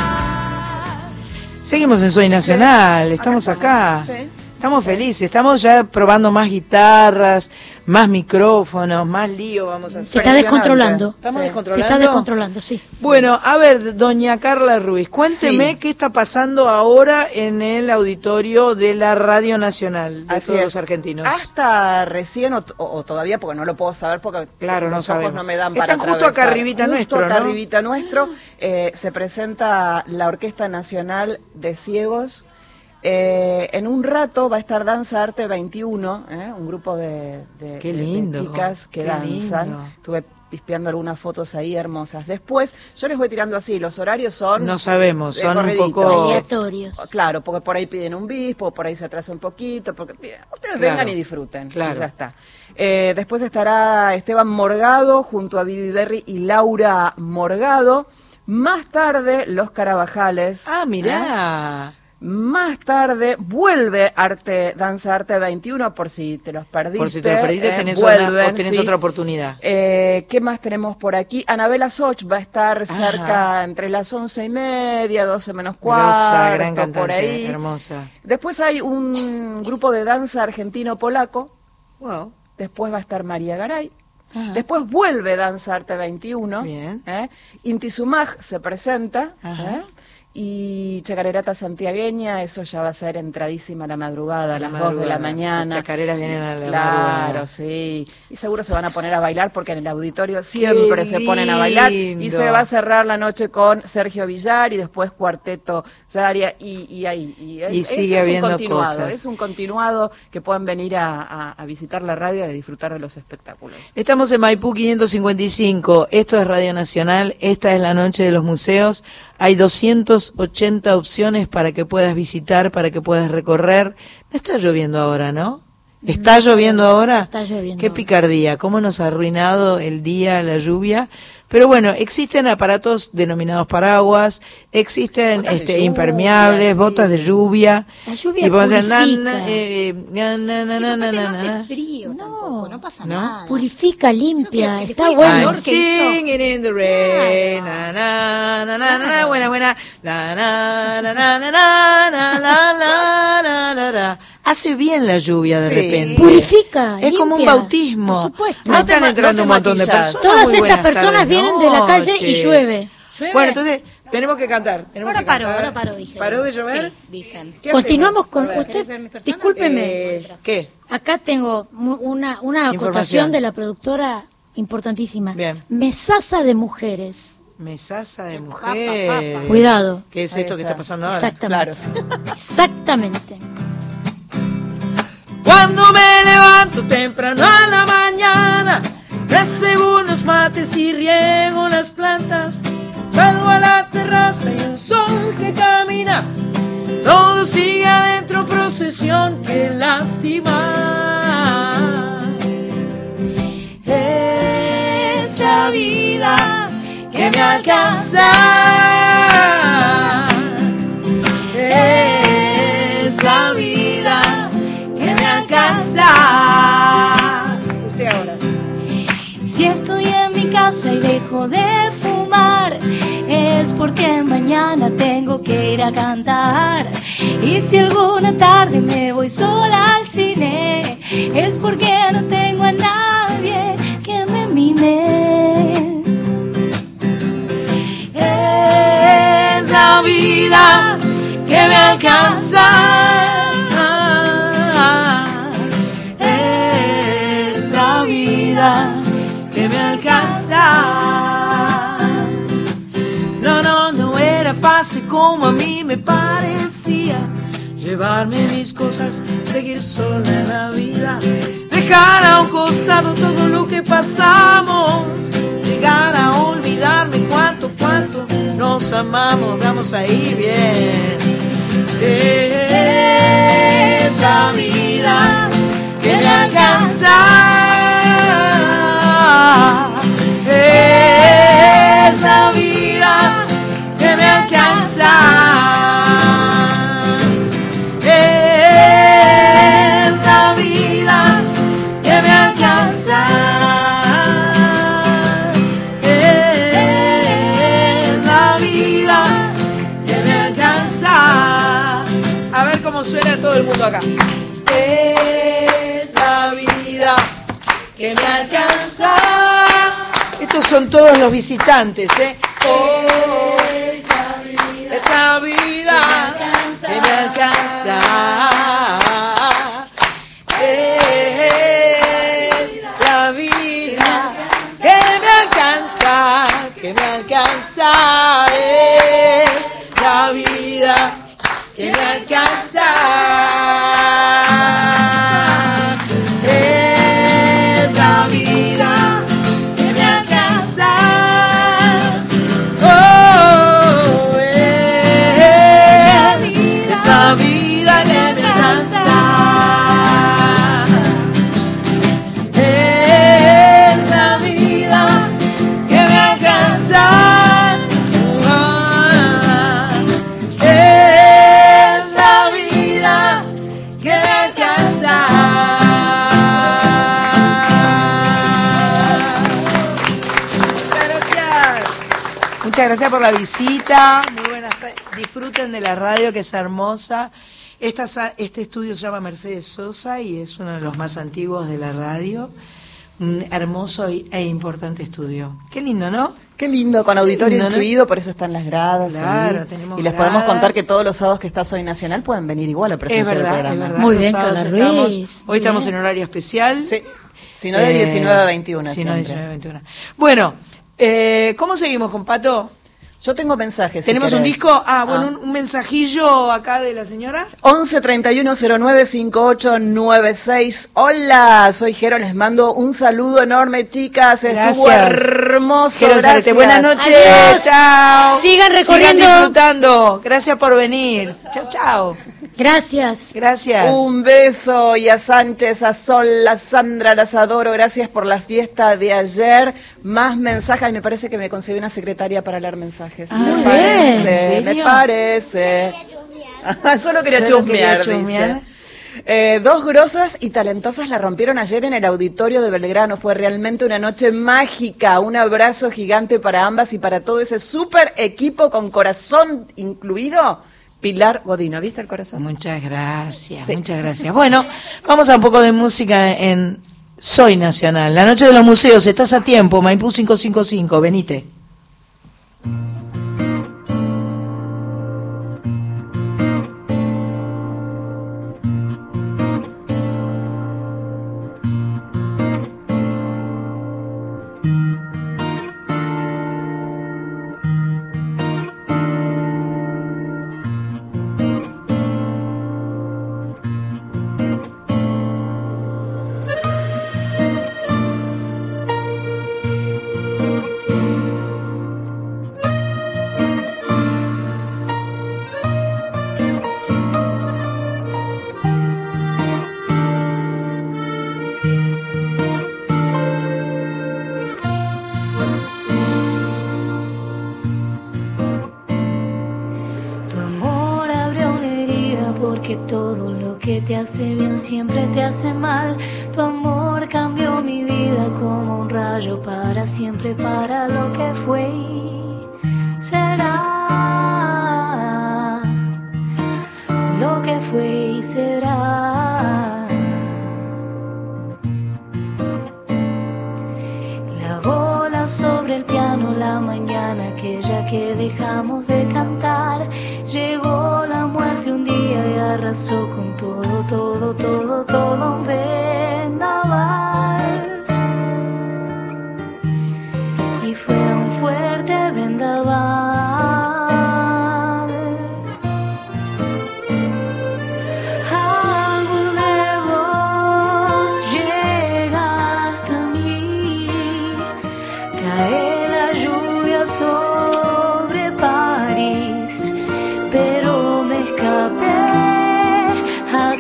Seguimos en Soy Nacional, estamos acá. Sí. Estamos felices, estamos ya probando más guitarras, más micrófonos, más lío vamos a hacer. Se está descontrolando. ¿Estamos Sí. descontrolando? Se está descontrolando, sí. Bueno, a ver, doña Carla Ruiz, cuénteme Sí. qué está pasando ahora en el auditorio de la Radio Nacional de Así todos es. los argentinos. Hasta recién, o, o- o todavía, porque no lo puedo saber, porque Claro, no los ojos sabemos. no me dan para Están justo acá atravesar. arribita Justo nuestro, acá ¿no? arribita nuestro, eh, se presenta la Orquesta Nacional de Ciegos. Eh, en un rato va a estar Danza Arte veintiuno, ¿eh? Un grupo de, de- Qué de- de lindo, chicas que qué danzan. lindo. Estuve pispeando algunas fotos ahí hermosas. Después, yo les voy tirando así, los horarios son... No sabemos, de son un corridito. poco... Aleatorios. Claro, porque por ahí piden un bis, porque por ahí se atrasa un poquito, porque ustedes Claro. vengan y disfruten. Claro. Y ya está. Eh, después estará Esteban Morgado junto a Vivi Berry y Laura Morgado. Más tarde, Los Carabajales. Ah, mirá. ¿eh? Más tarde vuelve Arte, Danza Arte veintiuno, por si te los perdiste. Por si te lo perdiste, ¿eh? tenés, Vuelven, una- o tenés sí. otra oportunidad. Eh, ¿Qué más tenemos por aquí? Anabela Soch va a estar cerca entre las once y media, doce menos cuarto, Grosa, gran por cantante, ahí. hermosa. Después hay un grupo de danza argentino-polaco. Wow. Después va a estar María Garay. Ajá. Después vuelve Danza Arte veintiuno. Bien. ¿eh? Inti Sumaj se presenta. Ajá. ¿eh? Y Chacarerata Santiagueña, eso ya va a ser entradísima a la madrugada, a La las dos de la madrugada. mañana. Las chacareras vienen a la Claro, madrugada. sí. Y seguro se van a poner a bailar porque en el auditorio siempre Qué se ponen a bailar. Y lindo. se va a cerrar la noche con Sergio Villar y después Cuarteto Zaria y, y ahí. Y, Y es- sigue eso es habiendo un continuado, cosas. es un continuado que pueden venir a, a- a visitar la radio y a disfrutar de los espectáculos. Estamos en Maipú quinientos cincuenta y cinco, esto es Radio Nacional, esta es la noche de los museos, hay doscientas ochenta opciones para que puedas visitar, para que puedas recorrer. No está lloviendo ahora, ¿no? ¿Está lloviendo ahora? Está lloviendo Qué ahora. picardía, cómo nos ha arruinado el día, la lluvia. Pero bueno, existen aparatos denominados paraguas, existen Botas de este, lluvia, impermeables, sí. botas de lluvia. La lluvia y podemos hacer na, purifica. na, eh, eh, na, na, na, na, na, Aparte na, no na. hace frío tampoco, no pasa ¿No? nada. Purifica, Yo limpia, creo que está después del bueno. calor I'm que hizo. singing in the rain, na, na, na, na, na, na, buena, buena, la, na, na, na, na, na, na, la, la, la, la, la. Hace bien la lluvia de Sí. repente. Purifica, Es como un limpia. bautismo. Por supuesto. No No están te- entrando no un te montón de maquillas. personas. Todas Muy estas buenas personas tardes, vienen de la calle y noche. llueve. ¿Llueve? Bueno, entonces tenemos que cantar. Tenemos Ahora que paró, cantar. ahora paró, dije. ¿Paró de llover? Sí, dicen. ¿Qué Continuamos hacemos? con A ver. ¿Querés usted. ser mi persona? Discúlpeme. Eh, ¿Qué? Acá tengo mu- una, una Información. acotación de la productora importantísima. Bien. Mesaza de mujeres. Mesaza de Pa, mujer. pa, pa, Cuidado. ¿Qué es Ahí esto que está. está pasando ahora? Exactamente. Claro. Exactamente. Cuando me levanto temprano a la mañana, recibo unos mates y riego las plantas. Salgo a la terraza y un sol que camina. Todo sigue adentro, procesión, qué lástima. Es la vida que me alcanza. Es la vida que me alcanza. Usted ahora. Si estoy en mi casa y dejo de fumar, es porque mañana tengo que ir a cantar. Y si alguna tarde me voy sola al cine, es porque no tengo a nadie que me mime. Es la vida que me alcanza. que me alcanza. No, no, no era fácil como a mí me parecía. Llevarme mis cosas, seguir sola en la vida, dejar a un costado todo lo que pasamos, llegar a olvidarme cuánto, cuánto nos amamos. Vamos ahí bien. Es la vida que me alcanza. Es la vida que me alcanza. Suena todo el mundo acá. Es la vida que me alcanza. Estos son todos los visitantes, ¿eh? Oh, es la vida, es la vida que me alcanza. Es la vida que me alcanza, que me alcanza. Es la vida que me alcanza. Es la vida que me alcanza. Oh, es, es la vida que me alcanza. Es la vida que me alcanza. Muchas gracias por la visita, muy buenas tardes, disfruten de la radio que es hermosa. Esta, este estudio se llama Mercedes Sosa y es uno de los más antiguos de la radio, un hermoso e importante estudio. Qué lindo, ¿no? Qué lindo, con auditorio lindo, incluido, ¿no? Por eso están las gradas. Claro, ahí. tenemos Y les gradas. podemos contar que todos los sábados que está Soy Nacional pueden venir igual a presenciar es verdad, el programa. Es verdad. Muy Los bien, sábados Carla estamos, Ruiz. hoy estamos Bien. en horario especial. Sí, si no de Eh, diecinueve a veintiuno Si no de siempre. diecinueve a veintiuno. Bueno, eh, ¿cómo seguimos con Pato? Yo tengo mensajes. ¿Tenemos si un querés. disco? Ah, bueno, Ah. un, un mensajillo acá de la señora. once treinta y uno cero nueve cincuenta y ocho noventa y seis. Hola, soy Jero, les mando un saludo enorme, chicas. Estuvo Gracias. hermoso. Jero Zarete, Gracias. buenas noches. Adiós. Chao. Sigan recorriendo. Sigan disfrutando. Gracias por venir. Chao, chao. Gracias. Gracias. Un beso y a Sánchez, a Sol, a Sandra, las adoro. Gracias por la fiesta de ayer. Más mensajes. Ay, me parece que me conseguí una secretaria para leer mensajes. Ah, me bien. parece, ¿En me serio? parece. Solo quería Solo chusmear, quería chusmear. dice. Eh, dos grosas y talentosas la rompieron ayer en el auditorio de Belgrano. Fue realmente una noche mágica. Un abrazo gigante para ambas y para todo ese súper equipo con corazón incluido. Pilar Godino, ¿viste el corazón? Muchas gracias, Sí. muchas gracias. Bueno, vamos a un poco de música en Soy Nacional. La noche de los museos, estás a tiempo. Maipú cinco cinco cinco, venite. porque todo lo que te hace bien siempre te hace mal. Tu amor cambió mi vida como un rayo para siempre, para lo que fue y será. Lo que fue y será. La bola sobre el piano, la mañana aquella que dejamos de cantar. Llegó la muerte un día y arrasó con todo, todo, todo, todo un vendaval.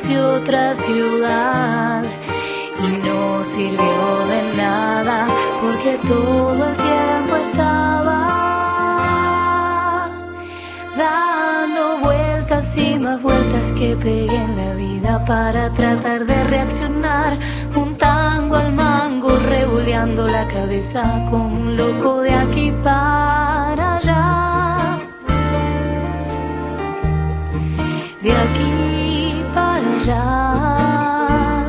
hacia otra ciudad y no sirvió de nada porque todo el tiempo estaba dando vueltas y más vueltas que pegué en la vida para tratar de reaccionar. Un tango al mango, revoleando la cabeza como un loco de aquí para allá, de aquí para allá.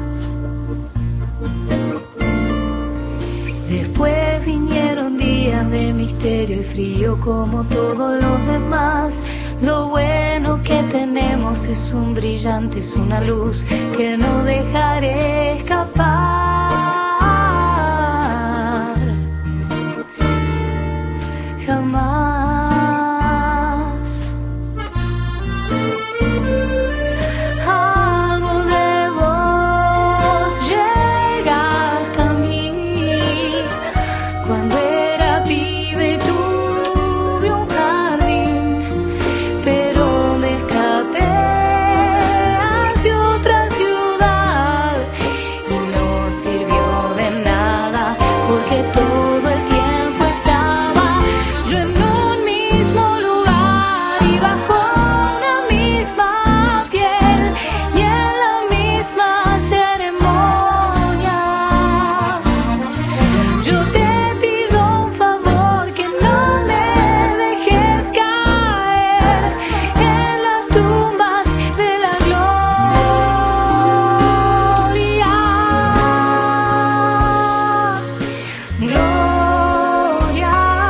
Después vinieron días de misterio y frío como todos los demás. Lo bueno que tenemos es un brillante, es una luz que no dejaré escapar jamás. Algo de vos llega hasta mí cuando era pibe y tuve un jardín, pero me escapé hacia otra ciudad y no sirvió de nada porque todo el tiempo estaba yo en un mismo lugar y bajo una misma piel y en la misma ceremonia. Yo te pido un favor, que no me dejes caer en las tumbas de la gloria. Gloria,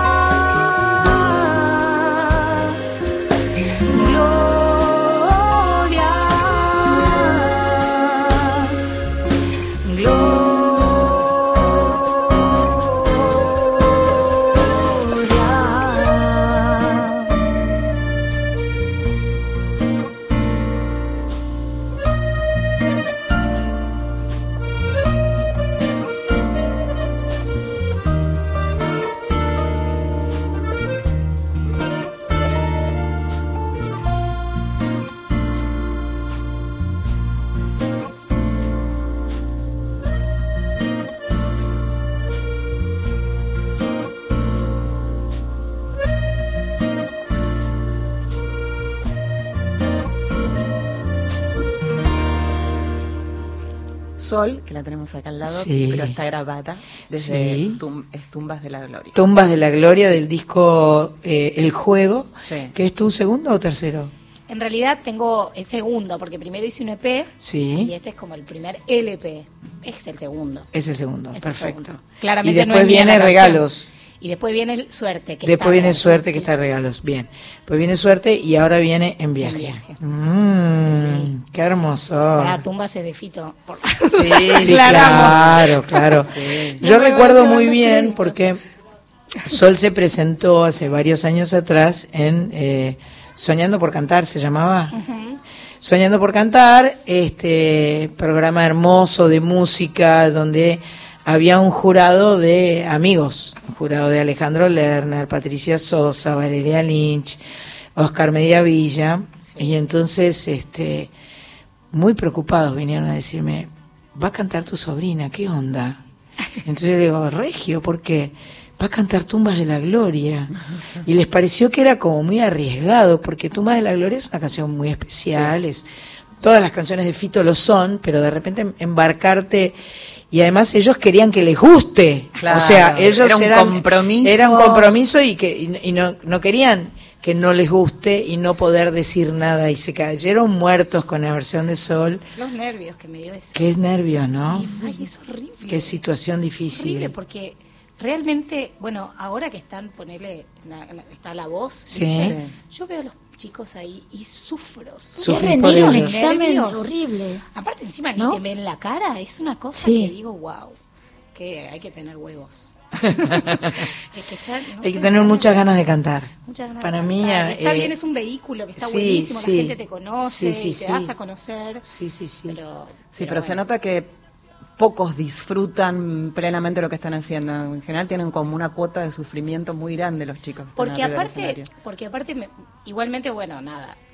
Sol, que la tenemos acá al lado, Sí. pero está grabada desde Sí. tum- es Tumbas de la Gloria. Tumbas de la Gloria del disco eh, El Juego, Sí. que es tu segundo o tercero. En realidad tengo el segundo, porque primero hice un E P Sí. y este es como el primer L P. Es el segundo. Es el segundo, Es el perfecto. segundo. Claramente y después no es mía viene la canción. Regalos. Y después viene el Suerte. Que Después está viene en- Suerte, que está en Regalos. Bien. Pues viene Suerte y ahora viene En Viaje. En Viaje. Mm, Qué hermoso. Para Tumbas es de Fito. Por- Sí, Aclaramos. claro, claro. Sí. Yo No me recuerdo van a muy dar bien crédito. porque Sol se presentó hace varios años atrás en eh, Soñando por Cantar, se llamaba. Ujú. Soñando por Cantar, este programa hermoso de música donde había un jurado de amigos, un jurado de Alejandro Lerner, Patricia Sosa, Valeria Lynch, Oscar Mediavilla, y entonces este muy preocupados vinieron a decirme, va a cantar tu sobrina, ¿qué onda? Entonces yo le digo, Regio, ¿por qué? Va a cantar Tumbas de la Gloria. Y les pareció que era como muy arriesgado, porque Tumbas de la Gloria es una canción muy especial, es, todas las canciones de Fito lo son, pero de repente embarcarte, y además ellos querían que les guste, Claro, o sea, ellos era un eran, compromiso. era un compromiso y que y, y no, no querían que no les guste y no poder decir nada, y se cayeron muertos con la versión de Sol. Los nervios que me dio eso. Qué nervios, ¿no? Ay, es horrible. Qué situación difícil. Horrible, porque realmente, bueno, ahora que están, ponele, la- la- está la voz, Sí. ¿viste? Yo veo a los chicos ahí y sufro. Sufren Es por rendir un ellos. examen Nervios. horrible. Aparte, encima ¿No? ni te ven la cara, es una cosa Sí. que digo, wow, que hay que tener huevos. Es que está- no Hay que sé, tener muchas ganas de cantar. muchas ganas Para de mí, cantar. Está eh, bien, es un vehículo que está sí, buenísimo, sí. la gente te conoce, Sí, sí, y te sí. das a conocer. Sí, sí, sí. Pero, Sí, pero se nota que pocos disfrutan plenamente lo que están haciendo. En general tienen como una cuota de sufrimiento muy grande los chicos. que están Porque arriba del aparte, escenario. porque aparte, me- igualmente, bueno, nada,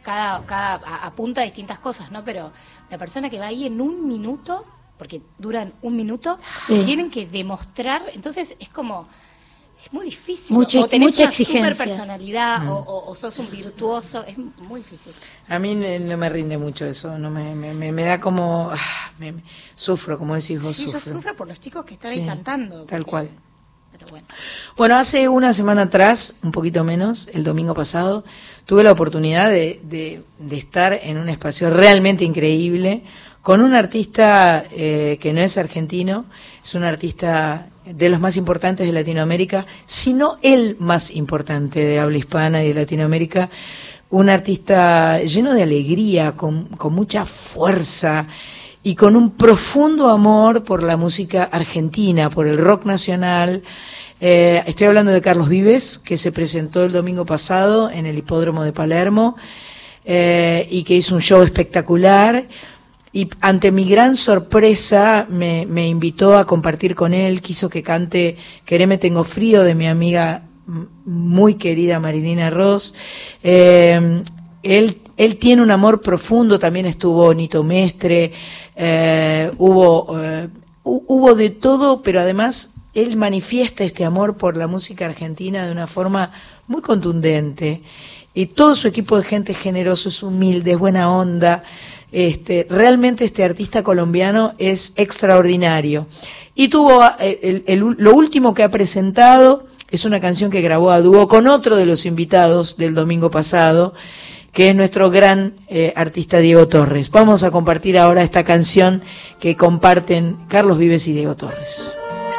cada, cada a- apunta a distintas cosas, ¿no? Pero la persona que va ahí en un minuto, porque duran un minuto, Sí. tienen que demostrar, entonces es como, es muy difícil. Mucha- o tenés mucha una exigencia. super personalidad, Mm. o, o- o sos un virtuoso, es muy difícil. A mí ne- no me rinde mucho eso, no me, me, me- me da como... ah, me- me- sufro, como decís vos, Sí, yo sufro. sufro por los chicos que están Sí, ahí cantando. tal porque- cual. Pero bueno. Bueno, hace una semana atrás, un poquito menos, el domingo pasado, tuve la oportunidad de, de- de estar en un espacio realmente increíble con un artista eh, que no es argentino, es un artista de los más importantes de Latinoamérica, sino el más importante de habla hispana y de Latinoamérica, un artista lleno de alegría, con, con mucha fuerza y con un profundo amor por la música argentina, por el rock nacional. Eh, estoy hablando de Carlos Vives, que se presentó el domingo pasado en el Hipódromo de Palermo eh, y que hizo un show espectacular. Y ante mi gran sorpresa me, me invitó a compartir con él, quiso que cante Quereme tengo frío de mi amiga m- muy querida Marilina Ross. Eh, él, él tiene un amor profundo, también estuvo Nito Mestre, eh, hubo, eh, hu- hubo de todo, pero además él manifiesta este amor por la música argentina de una forma muy contundente. Y todo su equipo de gente generosos, humildes, buena onda. Este, realmente este artista colombiano es extraordinario. Y tuvo eh, el, el- lo último que ha presentado es una canción que grabó a dúo con otro de los invitados del domingo pasado, que es nuestro gran eh, artista Diego Torres. Vamos a compartir ahora esta canción que comparten Carlos Vives y Diego Torres.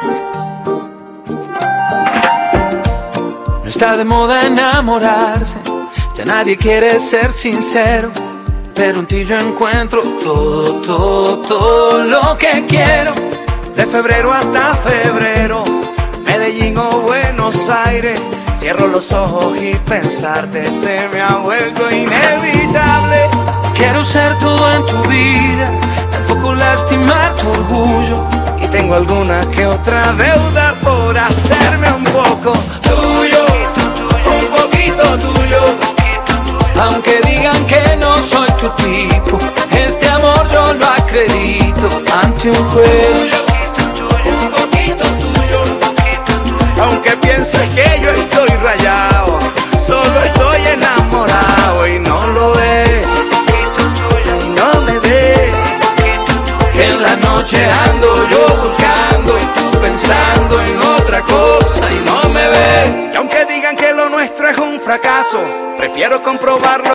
No está de moda enamorarse, ya nadie quiere ser sincero, pero en ti yo encuentro todo, todo, todo lo que quiero. De febrero hasta febrero, Medellín o Buenos Aires, cierro los ojos y pensarte se me ha vuelto inevitable. Quiero ser todo en tu vida, tampoco lastimar tu orgullo. Y tengo alguna que otra deuda por hacerme un poco tuyo, un poquito tuyo. Aunque digan que no soy tu tipo, este amor yo lo acredito ante un juez. Un poquito tuyo, aunque pienses que yo estoy rayado, solo estoy enamorado y no lo ves, y no me ves. Que en la noche ando yo buscando y tú pensando en otra cosa y no me ves. Y aunque digan que lo nuestro es un fracaso, prefiero comprobarlo.